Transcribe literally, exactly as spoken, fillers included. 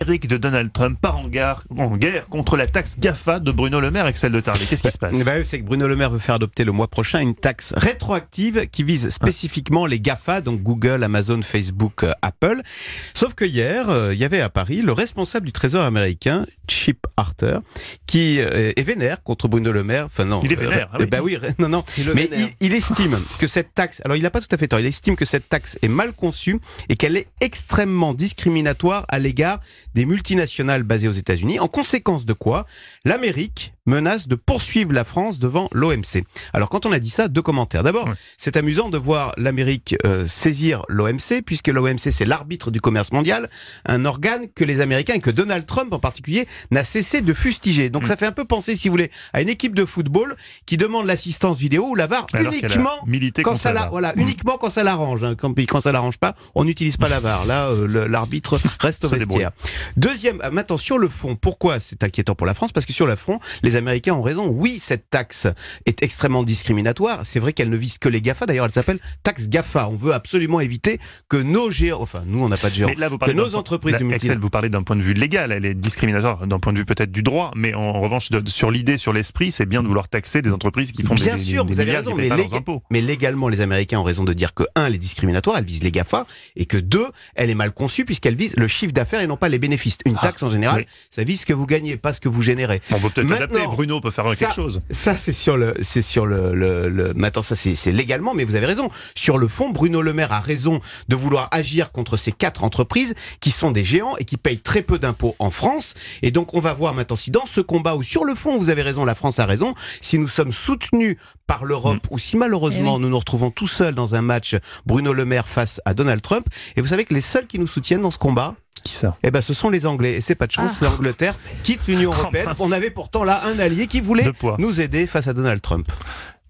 Éric de Donald Trump part en guerre, en guerre contre la taxe GAFA de Bruno Le Maire, Axel de Tarlet. Qu'est-ce qui se passe? bah, C'est que Bruno Le Maire veut faire adopter le mois prochain une taxe rétroactive qui vise spécifiquement les GAFA, donc Google, Amazon, Facebook, euh, Apple. Sauf que hier, euh, il y avait à Paris le responsable du Trésor américain, Chip Arthur, qui euh, est vénère contre Bruno Le Maire. Enfin non, il est vénère. Euh, ah oui. bah oui, non, non. Mais il, il estime que cette taxe, alors il n'a pas tout à fait tort, il estime que cette taxe est mal conçue et qu'elle est extrêmement discriminatoire à l'égard des multinationales basées aux États-Unis. En conséquence de quoi, l'Amérique menace de poursuivre la France devant l'O M C. Alors quand on a dit ça, deux commentaires. D'abord, ouais. c'est amusant de voir l'Amérique euh, saisir l'O M C, puisque l'O M C c'est l'arbitre du commerce mondial, un organe que les Américains et que Donald Trump en particulier n'a cessé de fustiger. Donc mmh. ça fait un peu penser, si vous voulez, à une équipe de football qui demande l'assistance vidéo ou la V A R Alors uniquement quand ça la, voilà, mmh. uniquement quand ça l'arrange. Hein. Quand, quand ça l'arrange pas, on n'utilise pas la V A R. Là, euh, le, l'arbitre reste au vestiaire. Deuxième, euh, maintenant sur le fond, pourquoi c'est inquiétant pour la France? Parce que sur le fond, les Américains ont raison. Oui, cette taxe est extrêmement discriminatoire. C'est vrai qu'elle ne vise que les GAFA. D'ailleurs, elle s'appelle taxe GAFA. On veut absolument éviter que nos géants, enfin, nous, on n'a pas de géants, que nos entreprises... Là, Axel, vous parlez d'un point de vue légal. Elle est discriminatoire d'un point de vue peut-être du droit. Mais en, en revanche, de, sur l'idée, sur l'esprit, c'est bien de vouloir taxer des entreprises qui font bien des, sûr, des, vous des avez milliards raison, qui mais, paient lég... leurs impôts. mais légalement, les Américains ont raison de dire que, un, elle est discriminatoire, elle vise les GAFA, et que deux, elle est mal conçue puisqu'elle vise le chiffre d'affaires et non pas les bénéfices. Une taxe, ah, en général, oui. ça vise ce que vous gagnez, pas ce que vous générez. On peut peut-être Maintenant, adapter. Bruno peut faire ça, quelque chose. Ça, c'est sur le, c'est sur le, le, le maintenant, ça, c'est, c'est légalement, mais vous avez raison. Sur le fond, Bruno Le Maire a raison de vouloir agir contre ces quatre entreprises qui sont des géants et qui payent très peu d'impôts en France. Et donc, on va voir maintenant si dans ce combat où sur le fond, vous avez raison, la France a raison, si nous sommes soutenus par l'Europe mmh. ou si malheureusement oui. nous nous retrouvons tout seuls dans un match Bruno Le Maire face à Donald Trump. Et vous savez que les seuls qui nous soutiennent dans ce combat, qui ça? Eh ben, ce sont les Anglais. Et c'est pas de chance, ah. l'Angleterre quitte l'Union européenne. On avait pourtant là un allié qui voulait nous aider face à Donald Trump.